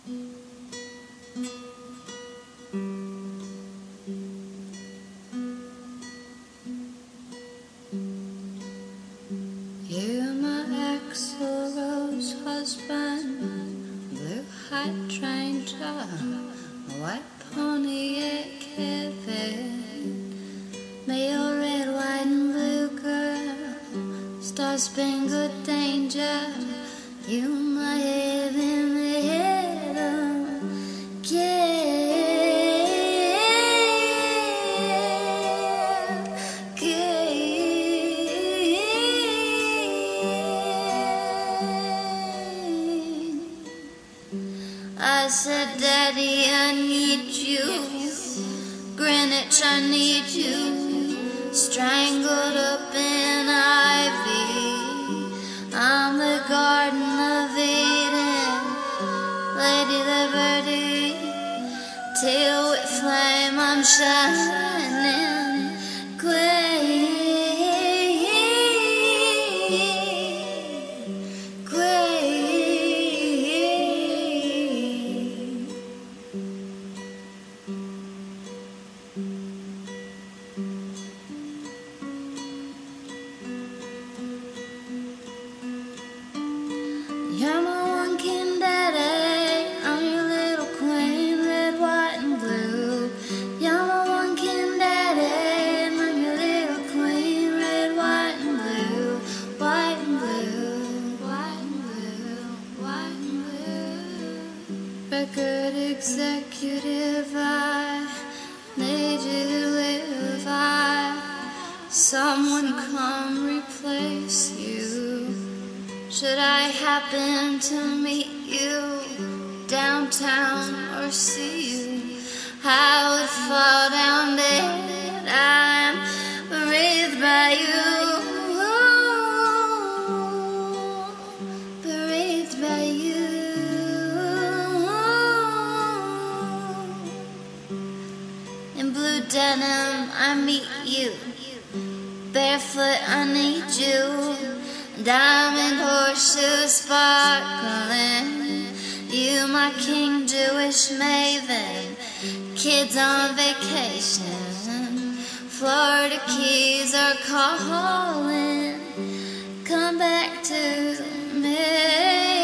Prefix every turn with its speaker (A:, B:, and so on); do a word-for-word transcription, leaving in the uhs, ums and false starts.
A: You're my Axl Rose husband, blue hat train job, white Pontiac Kevin, may your red, white and blue girl, star-spangled danger, you my heaven, heaven, yeah. I said, Daddy, I need you. Greenwich, I need you. Strangled up in ivy. I'm the Garden of Eden, Lady Liberty. Till with flame I'm shining. Queen. You're my one king daddy, I'm your little queen, red, white and blue. You're my one king daddy, I'm your little queen, red, white and blue. White and blue, white and blue, white and blue. Record executive, I need you to live. I, someone come replace you. Should I happen to meet you downtown or see you, I would fall down dead. I'm breathed by you, breathed by you. In blue denim I meet you, barefoot I need you. Diamond horseshoes sparkling, you my king Jewish maven, kids on vacation, Florida Keys are calling, come back to me.